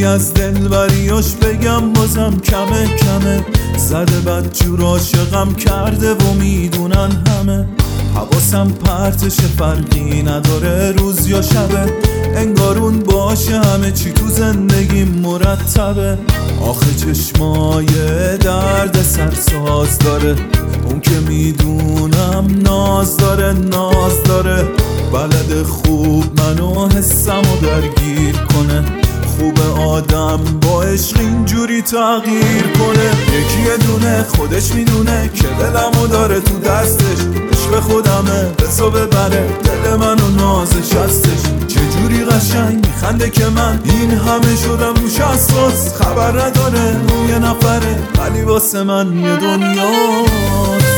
چی از دلبریاش بگم بازم کمه کمه. زده بدجور عاشقم کرده و میدونن همه. حواسم پرتش فرقی نداره روز یا شبه. انگارون باشه همه چی تو زندگی مرتبه. آخه چشمای درد سرساز داره. اون که میدونم ناز داره ناز داره. بلد خوب منو حسمو درگیر کنه. خوب آدم با عشق اینجوری تغییر کنه. یکی یه دونه خودش میدونه که دلمو داره تو دستش. عشق خودمه بسو ببره دل منو نازش هستش. چجوری قشنگ میخنده که من این همه شدم روش حساس. خبر نداره اون یه نفره ولی واسه من یه دنیاست.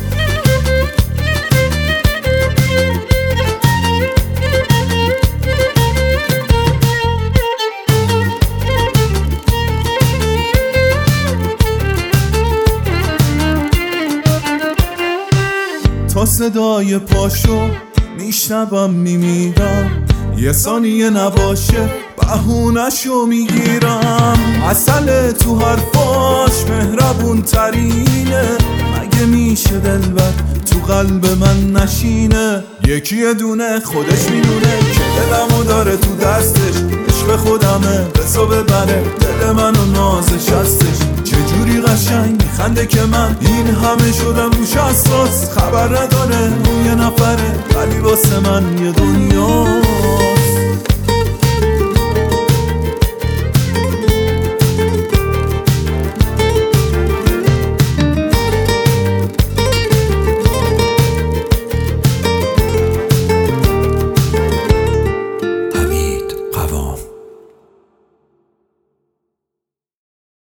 تا صدای پاشو میشنبم میمیرم. یه ثانیه نباشه بهونشو میگیرم. عسل تو حرفاش مهربون ترینه. مگه میشه دلبر تو قلب من نشینه. یکی یه دونه خودش میدونه که دلمو داره تو دستش. عشق خودمه بسو ببره دل منو نازش هستش. چجوری قشنگ میخنده که من این همه شدم روش حساس. خبر نداره اون یه نفره ولی واسه من یه دنیا.